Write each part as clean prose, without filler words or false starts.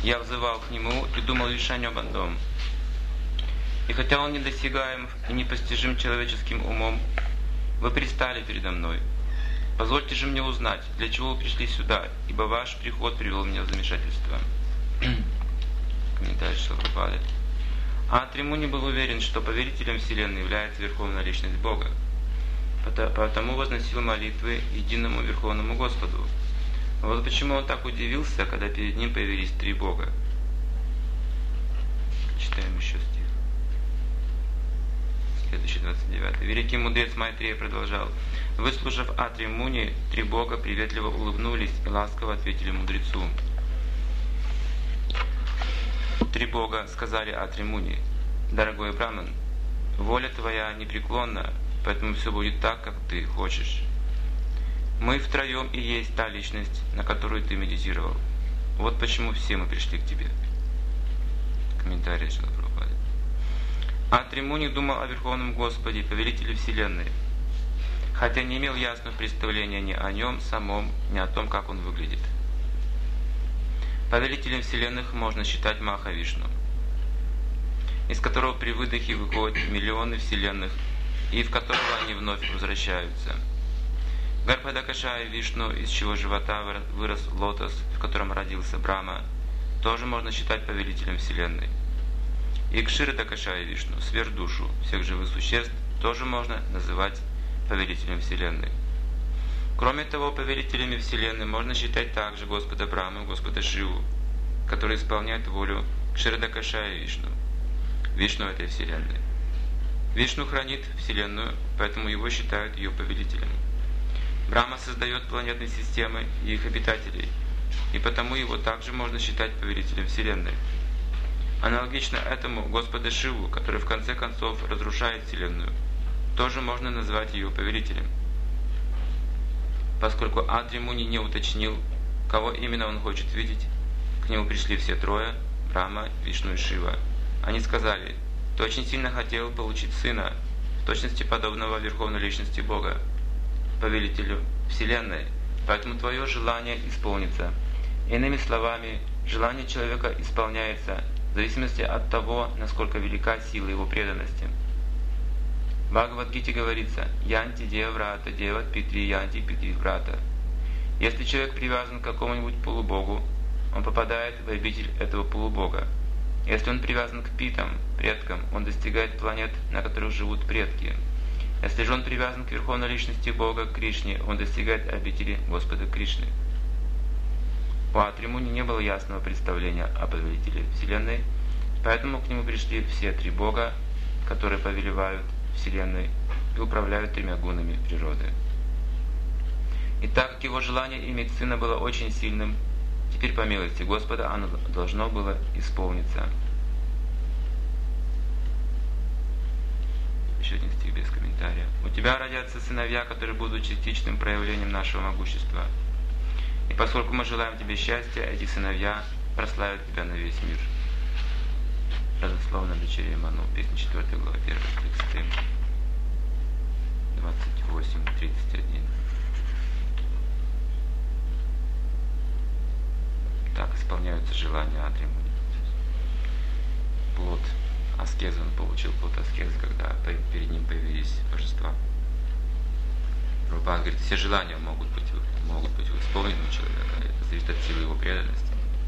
Я взывал к Нему и думал лишь о Нем одном. И хотя Он недосягаем и непостижим человеческим умом, вы предстали передо мной. Позвольте же мне узнать, для чего вы пришли сюда, ибо ваш приход привел меня в замешательство. Комментарий Шрила Прабхупады. Атри Муни был уверен, что повелителем Вселенной является Верховная Личность Бога. Потому возносил молитвы единому Верховному Господу. Вот почему он так удивился, когда перед ним появились три Бога. Читаем еще стих. Следующий, 29. Великий мудрец Майтрея продолжал. Выслушав Атри Муни, три Бога приветливо улыбнулись и ласково ответили мудрецу. Три Бога сказали Атри Муни: «Дорогой Браман, воля твоя непреклонна, поэтому все будет так, как ты хочешь. Мы втроем и есть та личность, на которую ты медитировал. Вот почему все мы пришли к тебе». Комментарий Шрила Прабхупады. Атри Муни думал о Верховном Господе, повелителе Вселенной, хотя не имел ясного представления ни о нем самом, ни о том, как он выглядит. Повелителем Вселенных можно считать Махавишну, из которого при выдохе выходят миллионы вселенных, и в которого они вновь возвращаются. Гарбхадакашая Вишну, из чего живота вырос лотос, в котором родился Брахма, тоже можно считать повелителем Вселенной. И Кширидакашая Вишну, сверхдушу всех живых существ, тоже можно называть повелителем Вселенной. Кроме того, повелителями Вселенной можно считать также Господа Брахму, Господа Шиву, который исполняет волю Кширидакашая Вишну, Вишну этой Вселенной. Вишну хранит Вселенную, поэтому его считают ее повелителем. Брахма создает планетные системы и их обитателей, и потому его также можно считать повелителем Вселенной. Аналогично этому Господа Шиву, который в конце концов разрушает Вселенную, тоже можно назвать ее повелителем. Поскольку Атри Муни не уточнил, кого именно он хочет видеть, к нему пришли все трое – Брахма, Вишну и Шива. Они сказали: «Ты очень сильно хотел получить сына, в точности подобного Верховной Личности Бога, повелителю Вселенной, поэтому твое желание исполнится». Иными словами, желание человека исполняется в зависимости от того, насколько велика сила его преданности. В Бхагавад-гите говорится: «Янти деврата деват питри янти питри врата». Если человек привязан к какому-нибудь полубогу, он попадает в обитель этого полубога. Если он привязан к питам, предкам, он достигает планет, на которых живут предки. Если же он привязан к Верховной Личности Бога, к Кришне, он достигает обители Господа Кришны. У Атри Муни не было ясного представления о повелителе Вселенной, поэтому к нему пришли все три Бога, которые повелевают Вселенной и управляют тремя гунами природы. И так как его желание иметь сына было очень сильным, теперь по милости Господа оно должно было исполниться. Еще один стих без комментария. «У тебя родятся сыновья, которые будут частичным проявлением нашего могущества. И поскольку мы желаем тебе счастья, эти сыновья прославят тебя на весь мир». Родословная дочерей Ману, песня 4 глава, 1 тексты 28-31. Так исполняются желания Атри Муни. Плод аскезы, он получил плод аскезы, когда перед ним появились божества. Прабхупада говорит, все желания могут быть исполнены у человека, это зависит от силы его преданности.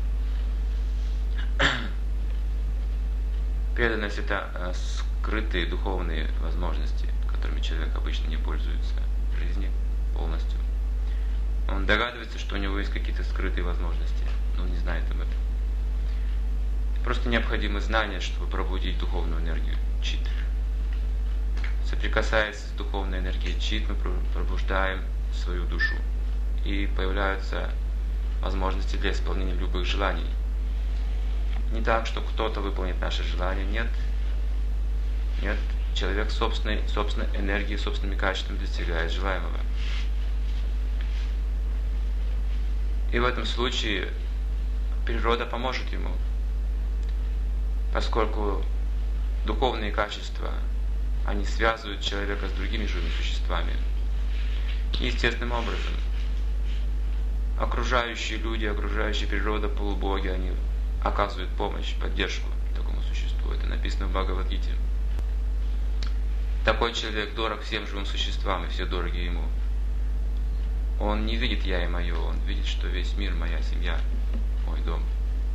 Преданность – это скрытые духовные возможности, которыми человек обычно не пользуется в жизни полностью. Он догадывается, что у него есть какие-то скрытые возможности, но он не знает об этом. Просто необходимо знание, чтобы пробудить духовную энергию чит. Соприкасаясь с духовной энергией чит, мы пробуждаем свою душу. И появляются возможности для исполнения любых желаний. Не так, что кто-то выполнит наше желание. Нет. Человек собственной энергией, собственными качествами достигает желаемого. И в этом случае природа поможет ему, поскольку духовные качества, они связывают человека с другими живыми существами. И естественным образом окружающие люди, окружающая природа, полубоги, оказывает помощь, поддержку такому существу. Это написано в Бхагавад-гите. Такой человек дорог всем живым существам, и все дороги ему. Он не видит я и мое, он видит, что весь мир моя семья, мой дом.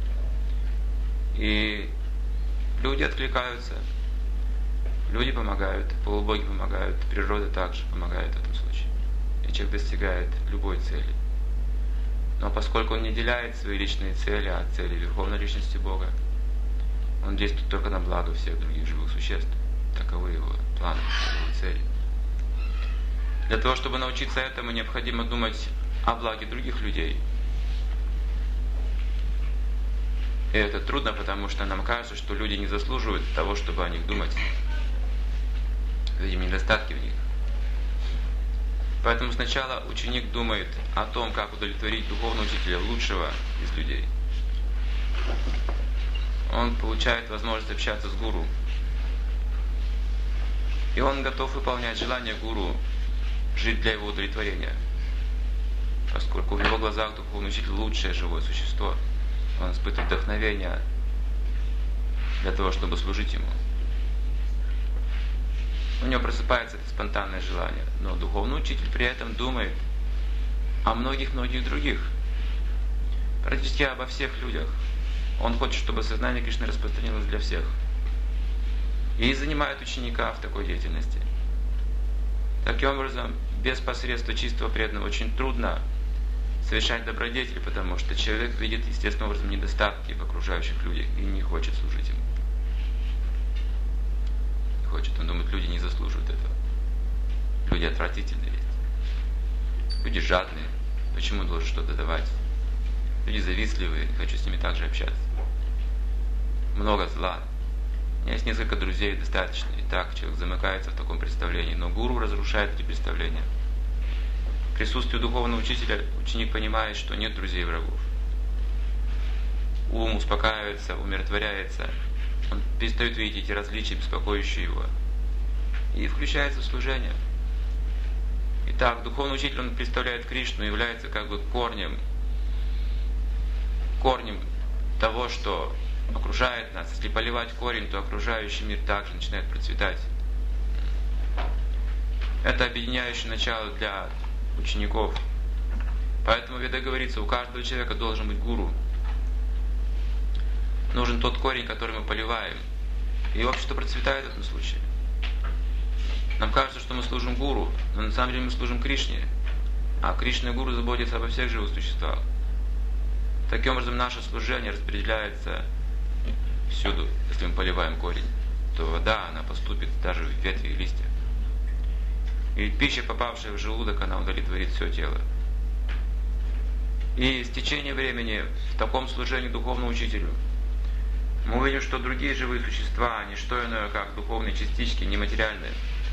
И люди откликаются, люди помогают, полубоги помогают, природа также помогает в этом случае. И человек достигает любой цели. Но поскольку он не деляет свои личные цели, а цели Верховной Личности Бога, он действует только на благо всех других живых существ. Таковы его планы, таковы цели. Для того, чтобы научиться этому, необходимо думать о благе других людей. И это трудно, потому что нам кажется, что люди не заслуживают того, чтобы о них думать. Видим недостатки в них. Поэтому сначала ученик думает о том, как удовлетворить духовного учителя, лучшего из людей. Он получает возможность общаться с гуру. И он готов выполнять желание гуру, жить для его удовлетворения. Поскольку в его глазах духовный учитель лучшее живое существо. Он испытывает вдохновение для того, чтобы служить ему. У него просыпается это спонтанное желание. Но духовный учитель при этом думает о многих-многих других. Практически обо всех людях. Он хочет, чтобы сознание Кришны распространилось для всех. И занимает ученика в такой деятельности. Таким образом, без посредства чистого преданного очень трудно совершать добродетель, потому что человек видит естественным образом недостатки в окружающих людях и не хочет служить им. Не хочет, он думает, люди не заслуживают этого. Люди отвратительные есть. Люди жадные. Почему должен что-то давать? Люди завистливые, не хочу с ними также общаться. Много зла. У меня есть несколько друзей, достаточно. И так человек замыкается в таком представлении. Но гуру разрушает эти представления. В присутствии духовного учителя ученик понимает, что нет друзей и врагов. Ум успокаивается, умиротворяется. Он перестает видеть эти различия, беспокоящие его. И включается в служение. Итак, духовный учитель, он представляет Кришну, является как бы корнем того, что окружает нас. Если поливать корень, то окружающий мир также начинает процветать. Это объединяющее начало для учеников. Поэтому в Ведах говорится, у каждого человека должен быть гуру. Нужен тот корень, который мы поливаем. И общество процветает в этом случае. Нам кажется, что мы служим гуру, но на самом деле мы служим Кришне. А Кришна и гуру заботятся обо всех живых существах. Таким образом, наше служение распределяется всюду. Если мы поливаем корень, то вода, она поступит даже в ветви и листья. И пища, попавшая в желудок, она удовлетворит все тело. И с течением времени в таком служении духовному учителю мы увидим, что другие живые существа, не что иное, как духовные частички, нематериальные.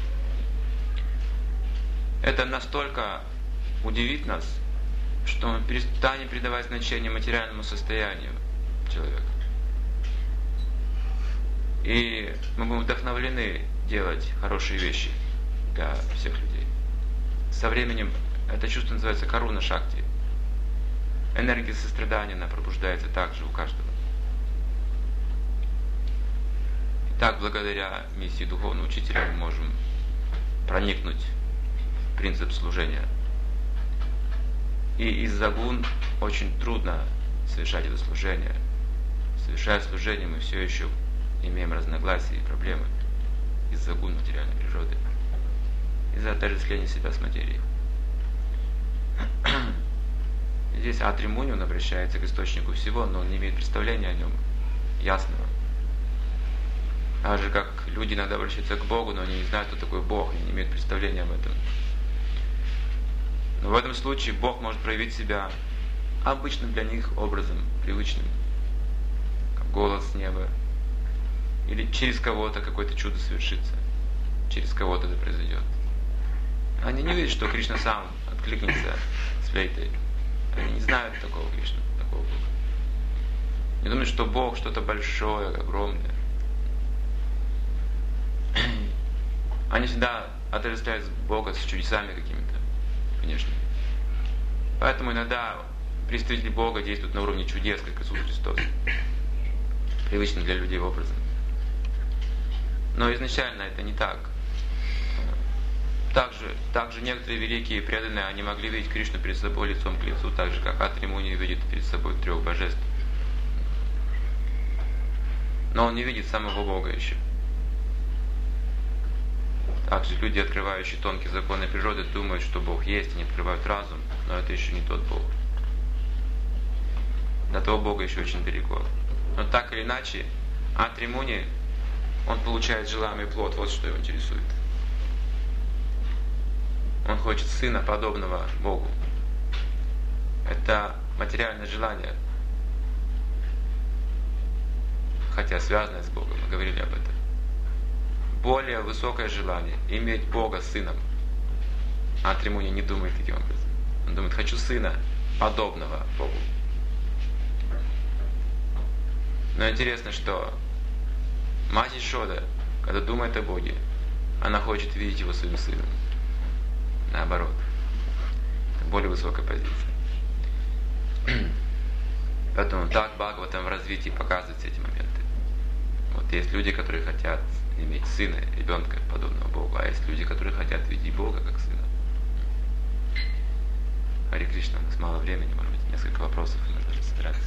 Это настолько удивит нас, что мы перестанем придавать значение материальному состоянию человека. И мы будем вдохновлены делать хорошие вещи для всех людей. Со временем это чувство называется каруна шакти. Энергия сострадания, она пробуждается также у каждого. Так, благодаря миссии духовного учителя мы можем проникнуть в принцип служения. И из-за гун очень трудно совершать это служение. Совершая служение, мы все еще имеем разногласия и проблемы из-за гун материальной природы, из-за отождествления себя с материей. Здесь Атри Муни, он обращается к источнику всего, но он не имеет представления о нем ясного. Так же, как люди иногда обращаются к Богу, но они не знают, кто такой Бог, они не имеют представления об этом. Но в этом случае Бог может проявить себя обычным для них образом, привычным, как голос с неба, или через кого-то какое-то чудо совершится, через кого-то это произойдет. Они не видят, что Кришна сам откликнется с флейтой. Они не знают такого Кришны, такого Бога. Не думают, что Бог что-то большое, огромное. Они всегда отождествляют Бога с чудесами какими-то внешними. Поэтому иногда представители Бога действуют на уровне чудес, как Иисус Христос. привычным для людей образом. Но изначально это не так. Также некоторые великие преданные, они могли видеть Кришну перед собой лицом к лицу, так же как Атри Муни видит перед собой 3 божеств. Но он не видит самого Бога еще. Также люди, открывающие тонкие законы природы, думают, что Бог есть, и не открывают разум, но это еще не тот Бог. До того Бога еще очень далеко. Но так или иначе, Атри Муни, он получает желаемый плод, вот что его интересует. Он хочет сына, подобного Богу. Это материальное желание, хотя связанное с Богом, мы говорили об этом. Более высокое желание – иметь Бога сыном. Атри Муни не думает таким образом. Он думает, хочу сына, подобного Богу. Но интересно, что мать Ишода, когда думает о Боге, она хочет видеть его своим сыном. Наоборот. Это более высокая позиция. Поэтому так Бхагаватам в развитии показывают эти моменты. Вот есть люди, которые хотят иметь сына, ребенка, подобного Богу, а есть люди, которые хотят видеть Бога как сына. Харе Кришна, у нас мало времени, может быть, несколько вопросов, и можно разбираться.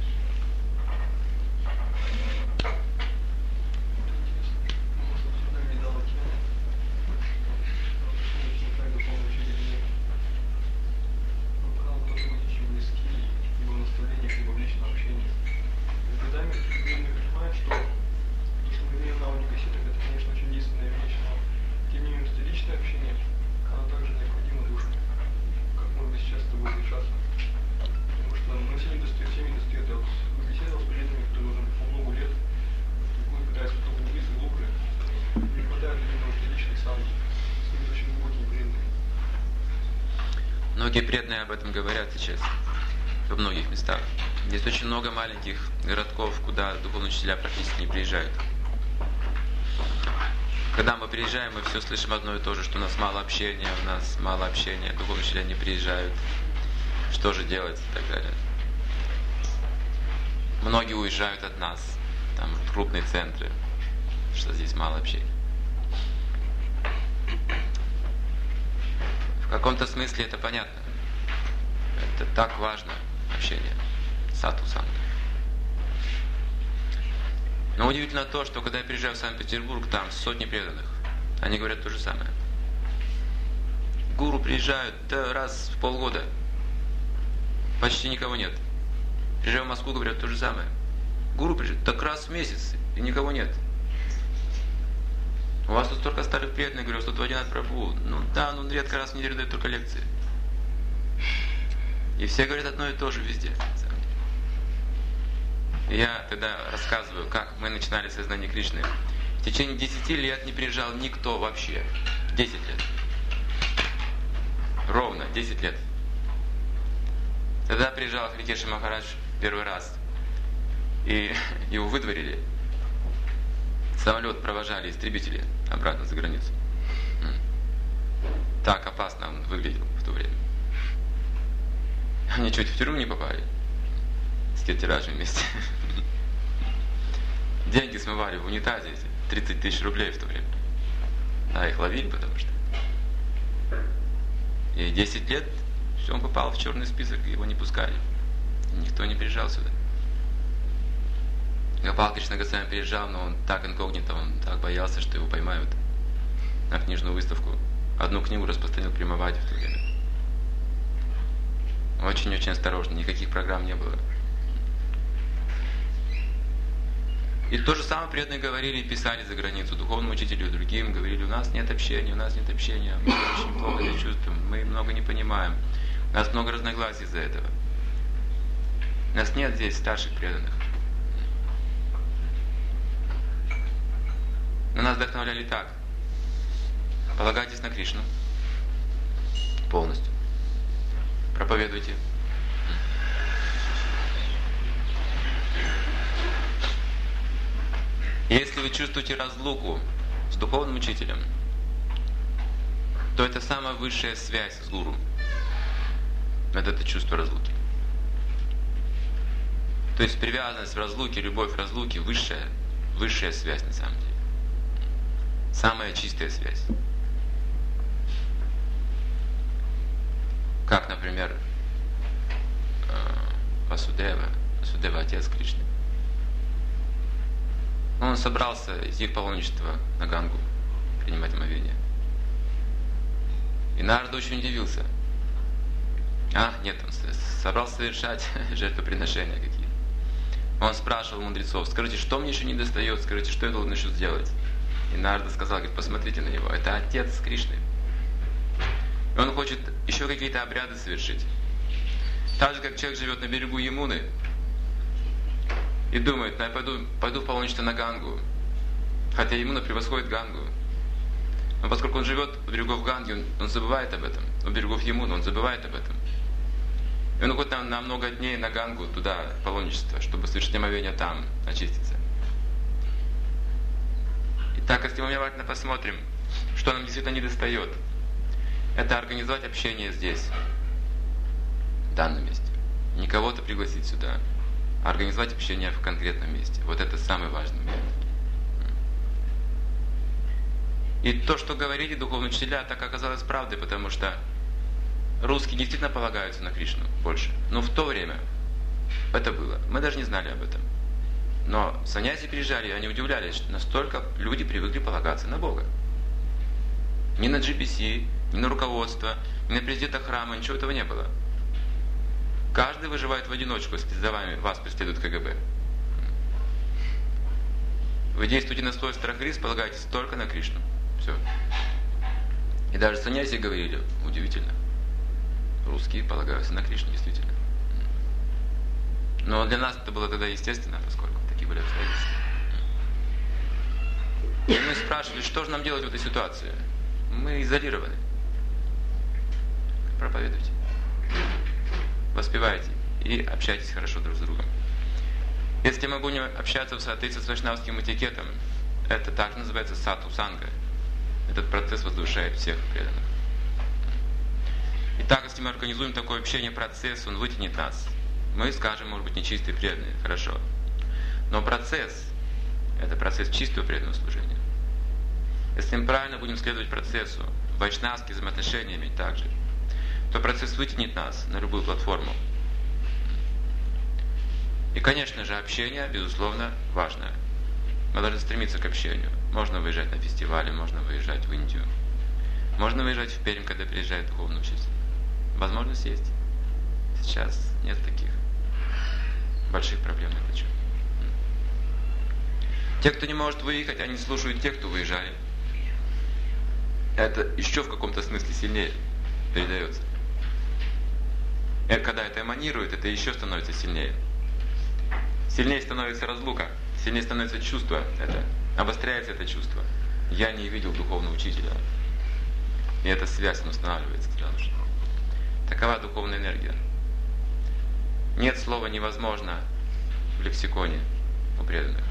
Многие преданные об этом говорят сейчас во многих местах. Здесь очень много маленьких городков, куда духовные учителя практически не приезжают. Когда мы приезжаем, мы все слышим одно и то же, что у нас мало общения, духовные учителя не приезжают, что же делать и так далее. Многие уезжают от нас, там, в крупные центры, что здесь мало общения. В каком-то смысле это понятно. Это так важно, общение. Сату-санга. Но удивительно то, что когда я приезжаю в Санкт-Петербург, там сотни преданных. Они говорят то же самое. Гуру приезжают раз в полгода. Почти никого нет. Приезжаю в Москву, говорят то же самое. Гуру приезжает так раз в месяц, и никого нет. У вас тут столько старых преданных, говорю, что Адинат Прабху. Редко раз в неделю дает только лекции. И все говорят одно и то же везде. Я тогда рассказываю, как мы начинали сознание Кришны. В течение 10 лет не приезжал никто вообще. 10 лет. Ровно 10 лет. Тогда приезжал Хрикеши Махарадж первый раз. И его выдворили. Самолет провожали истребители обратно за границу. Так опасно он выглядел в то время. Они чуть в тюрьму не попали. С Киртираджем вместе. Деньги смывали в унитазе. 30 тысяч рублей в то время. Да, их ловили, потому что. И 10 лет все, он попал в черный список, и его не пускали. И никто не приезжал сюда. Гопал Кришна Госвами приезжал, но он так инкогнито, он так боялся, что его поймают на книжную выставку. Одну книгу распространил Примавади в то время. Очень-очень осторожно, никаких программ не было. И то же самое преданные говорили и писали за границу духовному учителю и другим, говорили, у нас нет общения, мы очень плохо себя чувствуем, мы много не понимаем, у нас много разногласий из-за этого. У нас нет здесь старших преданных. Но нас вдохновляли так. Полагайтесь на Кришну полностью. Проповедуйте. Если вы чувствуете разлуку с духовным учителем, то это самая высшая связь с гуру. Это чувство разлуки. То есть привязанность в разлуке, любовь в разлуке высшая связь на самом деле. Самая чистая связь. Как, например, Васудева отец Кришны. Он собрался идти в паломничество на Гангу, принимать омовение. И Нарада очень удивился. Нет, он собрался совершать жертвоприношения какие-то. Он спрашивал мудрецов: скажите, что мне еще не достает, скажите, что я должен еще сделать? И Нарада сказал, говорит, посмотрите на него, это отец Кришны. И он хочет еще какие-то обряды совершить. Так же, как человек живет на берегу Ямуны и думает, я пойду в паломничество на Гангу, хотя Ямуна превосходит Гангу. Но поскольку он живет у берегов Ганги, он забывает об этом. У берегов Ямуны он забывает об этом. И он уходит на много дней на Гангу, туда, в паломничество, чтобы совершить омовение там, очиститься. Итак, если мы внимательно посмотрим, что нам действительно недостает, это организовать общение здесь, в данном месте. Не кого-то пригласить сюда, а организовать общение в конкретном месте. Вот это самый важный момент. И то, что говорили духовные учителя, так оказалось правдой, потому что русские действительно полагаются на Кришну больше. Но в то время это было. Мы даже не знали об этом. Но саньяси приезжали, и они удивлялись, что настолько люди привыкли полагаться на Бога. Ни на GBC, ни на руководство, ни на президента храма, ничего этого не было. Каждый выживает в одиночку, если за вами вас преследует КГБ. Вы действуете на свой страх и риск, полагаетесь только на Кришну. Все. И даже саньяси говорили, удивительно, русские полагаются на Кришну, действительно. Но для нас это было тогда естественно, поскольку такие были обстоятельства. И мы спрашивали, что же нам делать в этой ситуации? Мы изолированы. Проповедуйте. Воспевайте и общайтесь хорошо друг с другом. Если мы будем общаться в соответствии с вайшнавским этикетом, это также называется сату-санга. Этот процесс возвышает всех преданных. Итак, если мы организуем такое общение, процесс, он вытянет нас. Мы скажем, может быть, нечистые преданные, хорошо. Но процесс – это процесс чистого преданного служения. Если мы правильно будем следовать процессу, вайшнавскими взаимоотношениями также, то процесс вытянет нас на любую платформу. И, конечно же, общение, безусловно, важно. Мы должны стремиться к общению. Можно выезжать на фестивали, можно выезжать в Индию. Можно выезжать в Пермь, когда приезжает духовный учитель. Возможность есть. Сейчас нет таких больших проблем на этот счет. Те, кто не может выехать, они слушают тех, кто выезжали. Это еще в каком-то смысле сильнее передается. И когда это эманирует, это еще становится сильнее. Сильнее становится разлука, сильнее становится чувство, обостряется это чувство. Я не видел духовного учителя. И эта связь устанавливается сразу же. Такова духовная энергия. Нет слова «невозможно» в лексиконе у преданных.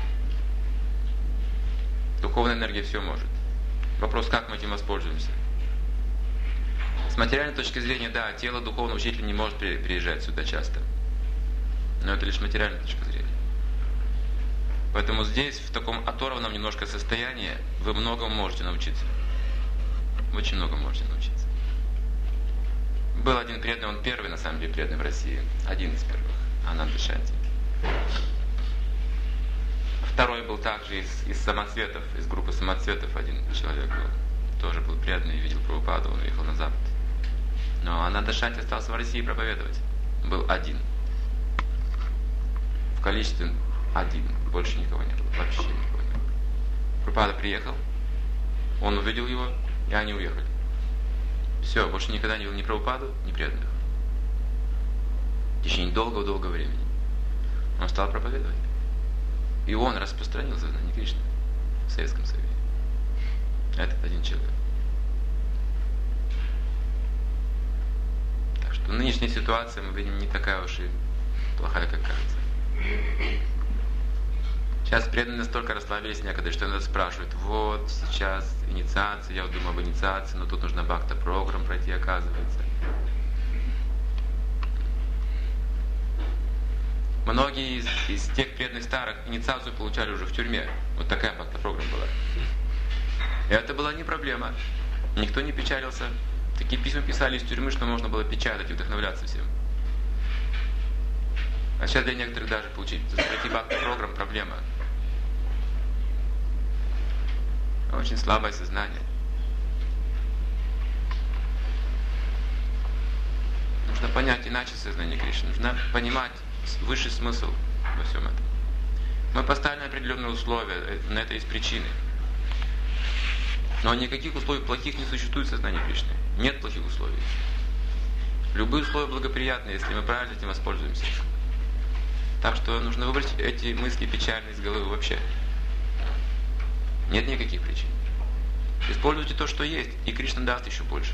Духовная энергия все может. Вопрос, как мы этим воспользуемся. С материальной точки зрения, да, тело духовного учителя не может приезжать сюда часто. Но это лишь материальная точка зрения. Поэтому здесь, в таком оторванном немножко состоянии, вы многому можете научиться. Очень много можете научиться. Был один преданный, он первый, на самом деле, преданный в России. Один из первых. Ананда Шанти. Второй был также из самоцветов, из группы самоцветов один человек был. Тоже был преданный, видел Прабхупаду, он уехал на Запад. Но Ананда Шанти остался в России проповедовать. Был один. В количестве один. Больше никого не было. Вообще никого не было. Прабхупада приехал, он увидел его, и они уехали. Все, больше никогда не видел ни Прабхупаду, ни преданных. В течение долгого-долгого времени. Он стал проповедовать. И он распространил сознание Кришны в Советском Союзе. Этот один человек. Так что нынешняя ситуация, мы видим, не такая уж и плохая, как кажется. Сейчас преданные настолько расслабились некоторые, что иногда спрашивают: вот сейчас инициация, я вот думаю об инициации, но тут нужно бхакта-программ пройти, оказывается. Многие из тех преданных старых инициацию получали уже в тюрьме. Вот такая программа была. И это была не проблема. Никто не печалился. Такие письма писали из тюрьмы, что можно было печатать и вдохновляться всем. А сейчас для некоторых даже пройти программ проблема. Очень слабое сознание. Нужно понять иначе сознание Кришны. Нужно понимать высший смысл во всем этом. Мы поставили определенные условия, на это есть причины. Но никаких условий плохих не существует в сознании Кришны. Нет плохих условий. Любые условия благоприятны, если мы правильно этим воспользуемся. Так что нужно выбрать эти мысли печальные из головы вообще. Нет никаких причин. Используйте то, что есть, и Кришна даст еще больше.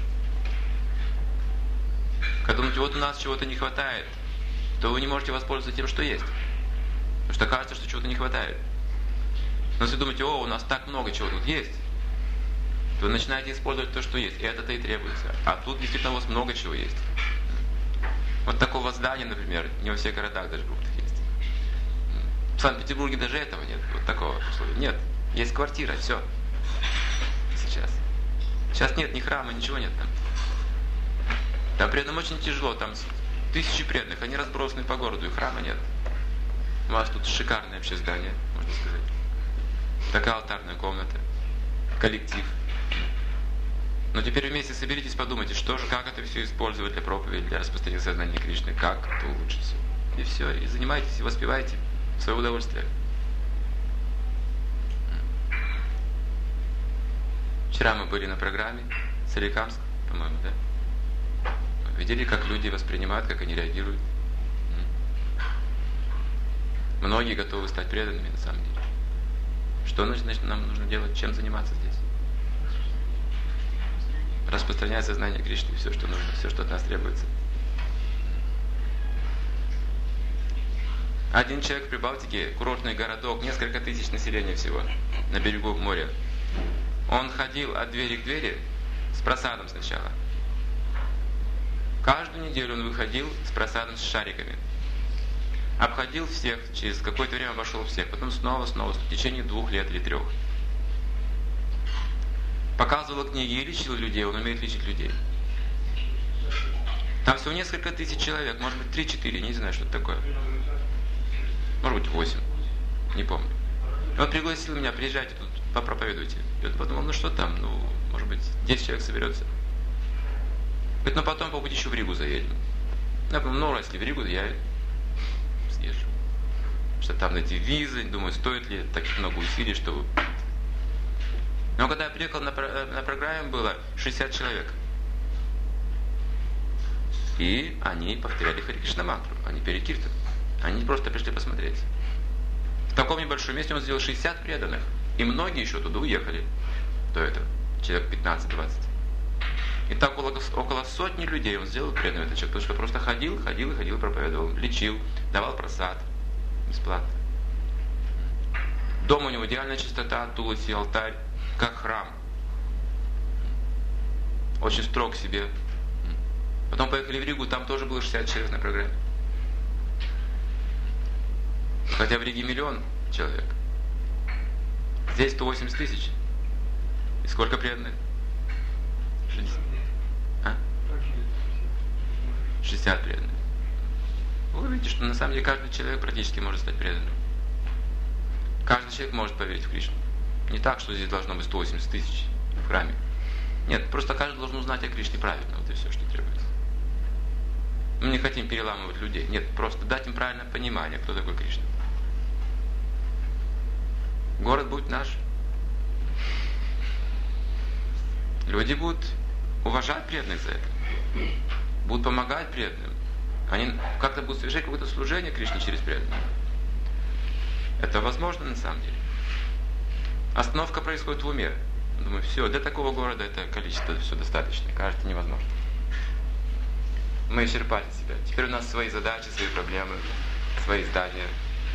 Когда думаете, вот у нас чего-то не хватает, то вы не можете воспользоваться тем, что есть. Потому что кажется, что чего-то не хватает. Но если думаете, у нас так много чего тут есть, то вы начинаете использовать то, что есть. И это-то и требуется. А тут действительно у вас много чего есть. Вот такого здания, например, не во всех городах даже крупных есть. В Санкт-Петербурге даже этого нет. Вот такого условия. Нет. Есть квартира, все. Сейчас. Сейчас нет ни храма, ничего нет там. Там преданным очень тяжело. Там тысячи преданных, они разбросаны по городу, и храма нет. У вас тут шикарное вообще здание, можно сказать. Такая алтарная комната. Коллектив. Но теперь вместе соберитесь, подумайте, что же, как это все использовать для проповеди, для распространения сознания Кришны, как это улучшить все. И все, и занимайтесь, и воспевайте в свое удовольствие. Вчера мы были на программе Соликамск, по-моему, да? Видели, как люди воспринимают, как они реагируют. Многие готовы стать преданными, на самом деле. Что значит, нам нужно делать, чем заниматься здесь? Распространять сознание Кришны, все, что нужно, все, что от нас требуется. Один человек в Прибалтике, курортный городок, несколько тысяч населения всего, на берегу моря. Он ходил от двери к двери с просадом сначала. Каждую неделю он выходил с просадом, с шариками. Обходил всех, через какое-то время обошел всех, потом снова, в течение 2 лет или 3. Показывал книги и лечил людей, он умеет лечить людей. Там всего несколько тысяч человек, может быть 3-4, не знаю, что это такое. Может быть 8, не помню. И он пригласил меня, приезжайте тут, попроповедуйте. Я подумал, что там, может быть 10 человек соберется. Говорит, потом по пути еще в Ригу заедем. Я подумал, если в Ригу, я съезжу. Что там найти визы, думаю, стоит ли так много усилий, чтобы... Но когда я приехал на программе, было 60 человек. И они повторяли Хари Кришна мантру, они пели киртан. Они просто пришли посмотреть. В таком небольшом месте он сделал 60 преданных. И многие еще туда уехали до этого. Человек 15-20. И так около сотни людей он сделал преданным этот человек, потому что просто ходил, проповедовал, лечил, давал просад бесплатно. Дома у него идеальная чистота, туласи, алтарь, как храм. Очень строг к себе. Потом поехали в Ригу, там тоже было 60 человек на программе. Хотя в Риге 1 миллион человек. Здесь 180 тысяч. И сколько преданных? 60 преданных. Вы видите, что на самом деле каждый человек практически может стать преданным. Каждый человек может поверить в Кришну. Не так, что здесь должно быть 180 тысяч в храме. Нет, просто каждый должен узнать о Кришне правильно. Вот и все, что требуется. Мы не хотим переламывать людей. Нет, просто дать им правильное понимание, кто такой Кришна. Город будет наш. Люди будут уважать преданных за это. Будут помогать преданным. Они как-то будут совершать какое-то служение Кришне через преданных. Это возможно на самом деле. Остановка происходит в уме. Думаю, все, для такого города это количество все достаточно. Кажется невозможно. Мы исчерпали себя. Теперь у нас свои задачи, свои проблемы, свои здания.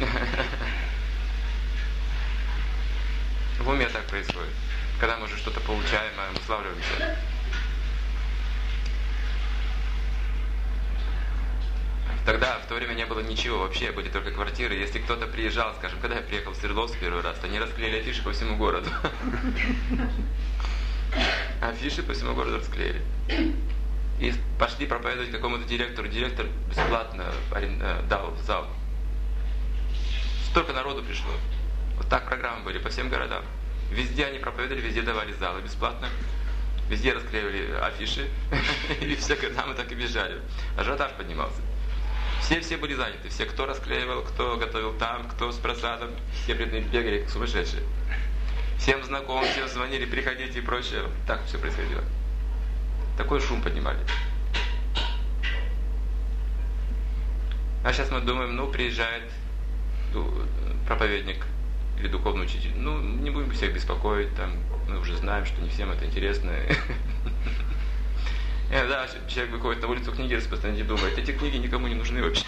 В уме так происходит. Когда мы уже что-то получаем, мы славливаемся. Тогда, в то время не было ничего вообще, были только квартиры. Если кто-то приезжал, скажем, когда я приехал в Свердловск первый раз, то они расклеили афиши по всему городу. Афиши по всему городу расклеили. И пошли проповедовать какому-то директору. Директор бесплатно дал зал. Столько народу пришло. Вот так программы были по всем городам. Везде они проповедовали, везде давали залы бесплатно. Везде расклеивали афиши. И все к нам и так и бежали. Ажиотаж поднимался. Все были заняты. Все, кто расклеивал, кто готовил там, кто с просадом. Все бегали как сумасшедшие. Всем знакомым, всем звонили, приходите и прочее. Так все происходило. Такой шум поднимали. А сейчас мы думаем, приезжает проповедник или духовный учитель. Не будем всех беспокоить, там, мы уже знаем, что не всем это интересно. И иногда человек выходит на улицу, книги распространить и думает, эти книги никому не нужны вообще.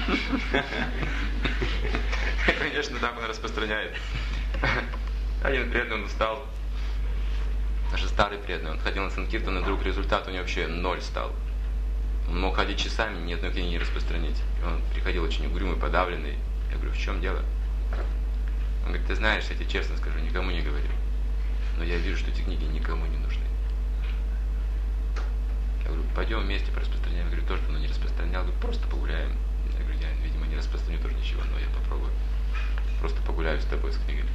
Конечно, так он распространяет. Один преданный, он устал, даже старый преданный, он ходил на Санкиртан, и вдруг результат у него вообще 0 стал. Он мог ходить часами, ни одной книги не распространить. И он приходил очень угрюмый, подавленный. Я говорю, в чем дело? Он говорит, ты знаешь, я тебе честно скажу, никому не говорю. Но я вижу, что эти книги никому не нужны. Я говорю, пойдем вместе пораспространяем. Я говорю, тоже не распространял. Я говорю, просто погуляем. Я говорю, я, видимо, не распространю тоже ничего, но я попробую. Просто погуляю с тобой с книгами.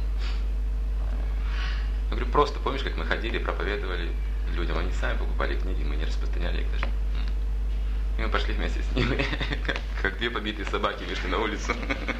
Я говорю, просто помнишь, как мы ходили, проповедовали людям, они сами покупали книги, мы не распространяли их даже. И мы пошли вместе с ними, как две побитые собаки вышли на улицу.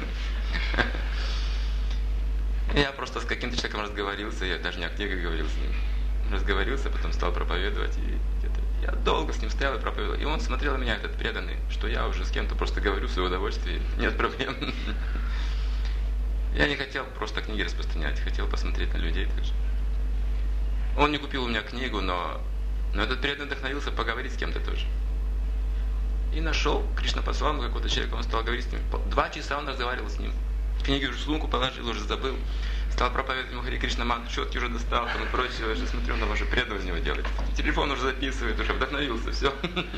Я просто с каким-то человеком разговорился, я даже не о книгах говорил с ним. Разговорился, потом стал проповедовать, и где-то я долго с ним стоял и проповедовал. И он смотрел на меня, этот преданный, что я уже с кем-то просто говорю в свое удовольствие, нет проблем. Я не хотел просто книги распространять, хотел посмотреть на людей также. Он не купил у меня книгу, но этот преданный вдохновился поговорить с кем-то тоже. И нашел Кришна послал какого-то человека, он стал говорить с ним. 2 часа он разговаривал с ним. Книги уже в сумку положил, уже забыл. Стал проповедовать ему Хари Кришна мантру, четки уже достал, там и прочее. Я же смотрю, он уже преданного из него делает. Телефон уже записывает, уже вдохновился, все.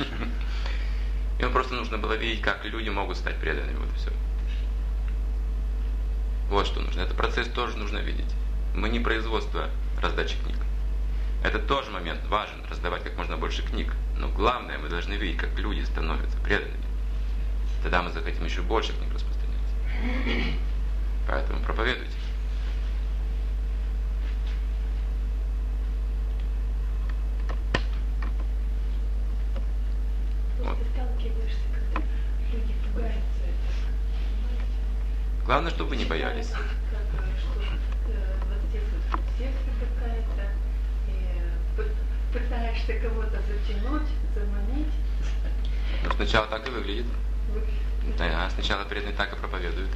И ему просто нужно было видеть, как люди могут стать преданными, вот и все. Вот что нужно. Этот процесс тоже нужно видеть. Мы не производство раздачи книг. Это тоже момент важен, раздавать как можно больше книг. Но главное, мы должны видеть, как люди становятся преданными. Тогда мы захотим еще больше книг распространять. Поэтому проповедуйте. Вот. Главное, чтобы вы не боялись. Пытаешься кого-то затянуть, заманить. Ну, сначала так и выглядит. Да, сначала преданный так и проповедует.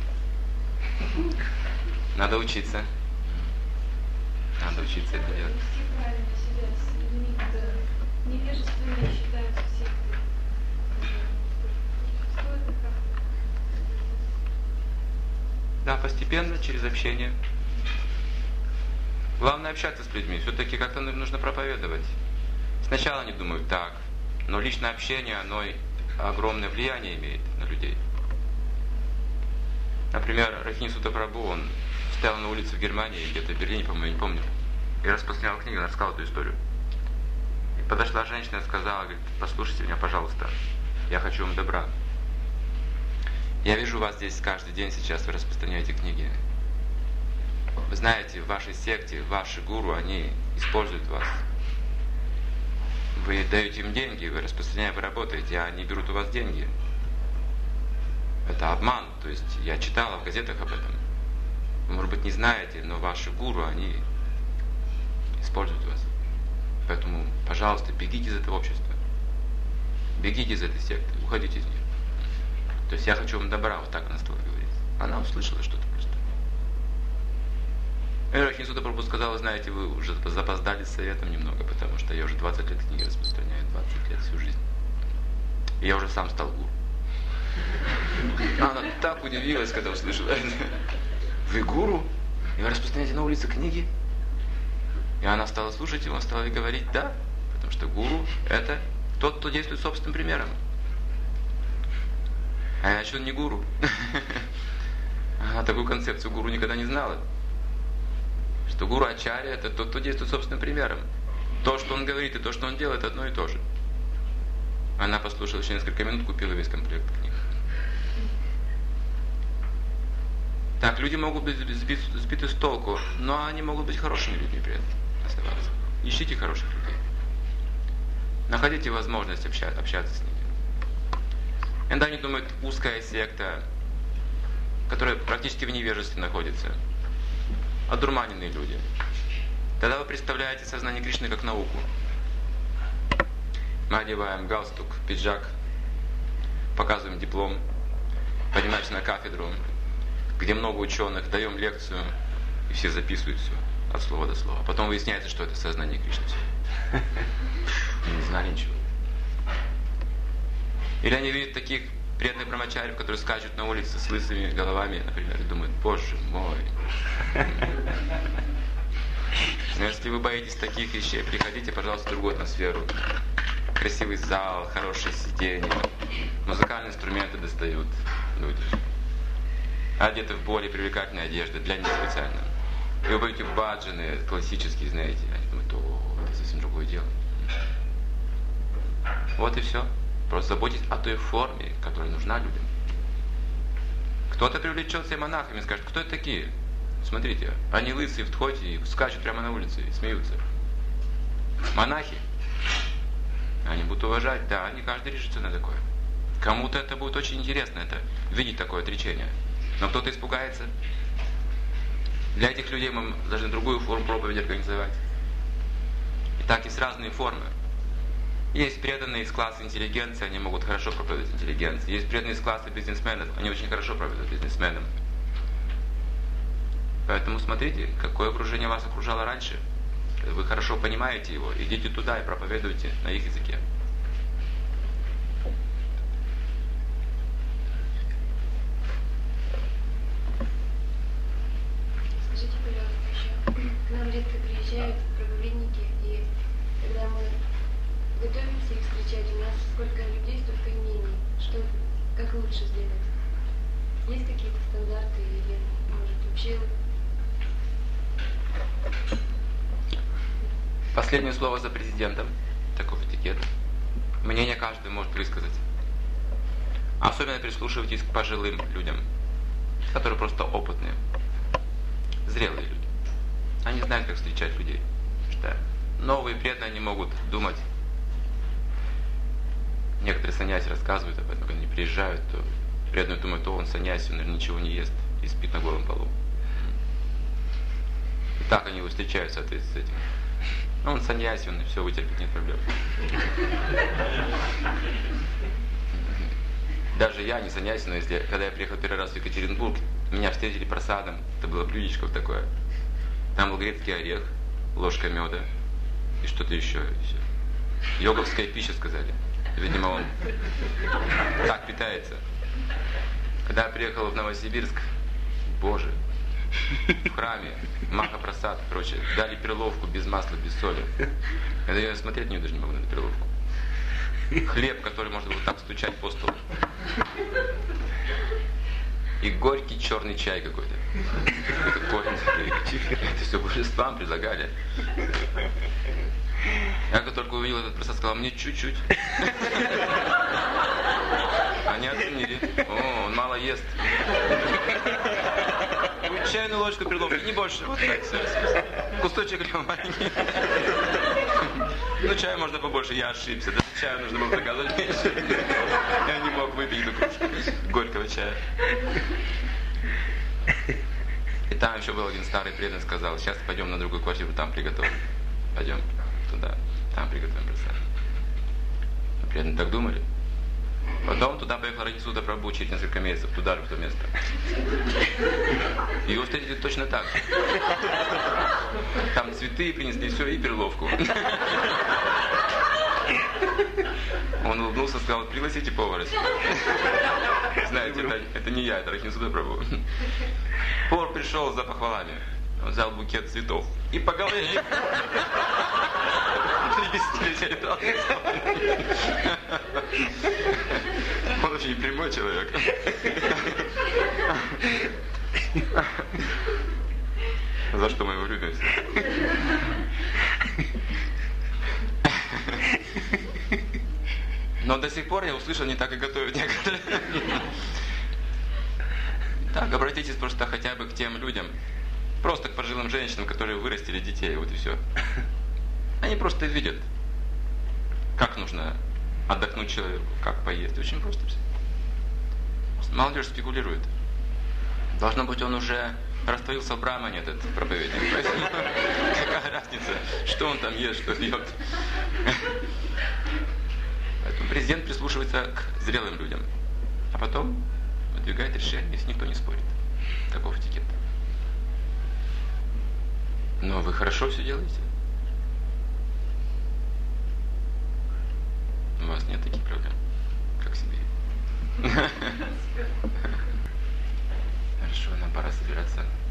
Надо учиться. Надо учиться это делать. Все правильно себя с людьми, невежественные считаются все. Что это как? Да, постепенно, через общение. Главное общаться с людьми. Все-таки как-то нужно проповедовать. Сначала они думают так, но личное общение, оно огромное влияние имеет на людей. Например, Рахини Сутапрабху, он стоял на улице в Германии, где-то в Берлине, по-моему, я не помню, и распространял книгу, он рассказал эту историю. И подошла женщина и сказала, говорит, послушайте меня, пожалуйста, я хочу вам добра. Я вижу вас здесь каждый день сейчас, вы распространяете книги. Вы знаете, в вашей секте, ваши гуру, они используют вас. Вы даете им деньги, вы распространяете, вы работаете, а они берут у вас деньги. Это обман, то есть я читала в газетах об этом. Вы, может быть, не знаете, но ваши гуру, они используют вас. Поэтому, пожалуйста, бегите из этого общества. Бегите из этой секты, уходите из нее. То есть я хочу вам добра, вот так она стала говорить. Она услышала что-то просто. И Рахини Сутапрабху сказала, знаете, вы уже запоздали с советом немного, потому что я уже 20 лет книги распространяю, 20 лет всю жизнь. И я уже сам стал гуру. Она так удивилась, когда услышала. Вы гуру? И вы распространяете на улице книги? И она стала слушать его, стала ей говорить, да, потому что гуру – это тот, кто действует собственным примером. А иначе он не гуру. Она такую концепцию гуру никогда не знала. Что гуру ачарья — это тот, кто действует собственным примером. То, что он говорит, и то, что он делает, одно и то же. Она послушала еще несколько минут, купила весь комплект книг. Так, люди могут быть сбиты с толку, но они могут быть хорошими людьми при этом оставаться. Ищите хороших людей. Находите возможность общаться с ними. Иногда они думают, узкая секта, которая практически в невежестве находится. Одурманенные люди. Тогда вы представляете сознание Кришны как науку. Мы одеваем галстук, пиджак, показываем диплом, поднимаемся на кафедру, где много ученых, даем лекцию, и все записывают все от слова до слова. Потом выясняется, что это сознание Кришны. Они не знали ничего. Или они видят таких преданных брамачарьев, которые скачут на улице с лысыми головами, например, и думают: боже мой. Но если вы боитесь таких вещей, приходите, пожалуйста, в другую атмосферу. Красивый зал, хорошее сиденье, музыкальные инструменты достают люди. Одеты в более привлекательные одежды, для них специально. И вы будете баджаны, классические, знаете. Они думают: о, это совсем другое дело. Вот и все. Просто заботьтесь о той форме, которая нужна людям. Кто-то привлечет себя монахами и скажет: кто это такие? Смотрите, они лысые в тхоте и скачут прямо на улице и смеются. Монахи. Они будут уважать, да, не каждый решится на такое. Кому-то это будет очень интересно, это видеть такое отречение. Но кто-то испугается. Для этих людей мы должны другую форму проповеди организовать. И так есть разные формы. Есть преданные из класса интеллигенции, они могут хорошо проповедовать интеллигенции. Есть преданные из класса бизнесменов, они очень хорошо проповедуют бизнесменам. Поэтому смотрите, какое окружение вас окружало раньше. Вы хорошо понимаете его, идите туда и проповедуйте на их языке. Скажите, пожалуйста, еще к нам редко приезжают проповедники, и когда мы готовимся их встречать, у нас сколько людей, столько и мнений. Как лучше сделать? Есть какие-то стандарты или, может, вообще... Последнее слово за президентом. Таков этикет. Мнение каждый может высказать. Особенно прислушивайтесь к пожилым людям, которые просто опытные, зрелые люди. Они знают, как встречать людей. Что новые преданные не могут думать. Некоторые саньяси рассказывают об этом, когда они приезжают, то преданные думают: он саньяси, он, наверное, ничего не ест и спит на голом полу. И так они его встречают, соответственно, с этим. Ну, он саньяси, он все вытерпит, нет проблем. Даже я не саньяси, но когда я приехал первый раз в Екатеринбург, меня встретили просадом, это было блюдечко вот такое. Там был грецкий орех, ложка меда и что-то еще. И все. Йоговская пища, сказали. Видимо, он так питается. Когда я приехал в Новосибирск, боже, в храме, Маха-прасад, короче, дали перловку без масла, без соли. Я смотреть на нее даже не могу, на эту перловку. Хлеб, который можно было так стучать по столу. И горький черный чай какой-то. Это все божествам предлагали. Я как только увидел этот просад, сказал: мне чуть-чуть. Они оценили. О, он мало ест. Чайную ложку перловки, не больше. Вот так, все. Кусочек хлеба маленький. Ну, чая можно побольше, я ошибся. Даже чаю нужно было заказывать меньше. Я не мог выпить эту кружку горького чая. И там еще был один старый преданный, сказал: сейчас пойдем на другую квартиру, там приготовим. Пойдем туда, там приготовим просад. Преданные так думали. Потом туда поехал Ранисуда Прабху через несколько месяцев, туда же, в то место. И его встретили точно так же. Там цветы принесли, все, и перловку. Он улыбнулся, сказал: пригласите повара. Знаете, это не я, это Ранисуда Прабху. Повар пришел за похвалами. Он взял букет цветов и по голове. Он очень прямой человек. За что мы его любим? Но до сих пор я услышал, не так и готовят некоторые. Так, обратитесь просто хотя бы к тем людям, просто к пожилым женщинам, которые вырастили детей, вот и все. Они просто видят, как нужно отдохнуть человеку, как поесть. Очень просто все. Молодежь спекулирует. Должно быть, он уже растворился в брамане, этот проповедник. Какая разница, что он там ест, что пьет. Поэтому президент прислушивается к зрелым людям, а потом выдвигает решение, если никто не спорит. Таков этикет. Но вы хорошо все делаете. У вас нет таких проблем, как в себе. Хорошо, нам пора собираться.